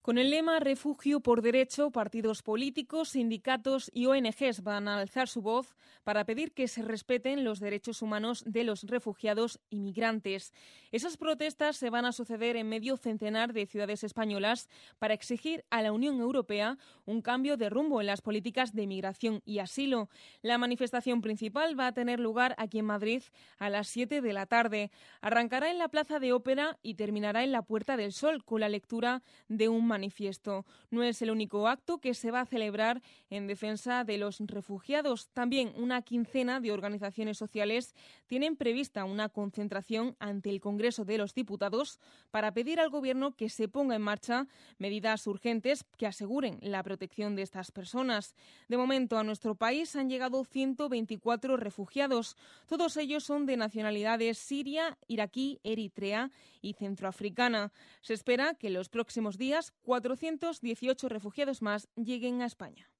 Con el lema Refugio por Derecho, partidos políticos, sindicatos y ONGs van a alzar su voz para pedir que se respeten los derechos humanos de los refugiados y migrantes. Esas protestas se van a suceder en medio centenar de ciudades españolas para exigir a la Unión Europea un cambio de rumbo en las políticas de migración y asilo. La manifestación principal va a tener lugar aquí en Madrid a las 7 de la tarde. Arrancará en la Plaza de Ópera y terminará en la Puerta del Sol con la lectura de un manifiesto. No es el único acto que se va a celebrar en defensa de los refugiados. También una quincena de organizaciones sociales tienen prevista una concentración ante el Congreso de los Diputados para pedir al Gobierno que se ponga en marcha medidas urgentes que aseguren la protección de estas personas. De momento, a nuestro país han llegado 124 refugiados. Todos ellos son de nacionalidades siria, iraquí, eritrea y centroafricana. Se espera que en los próximos días 418 refugiados más lleguen a España.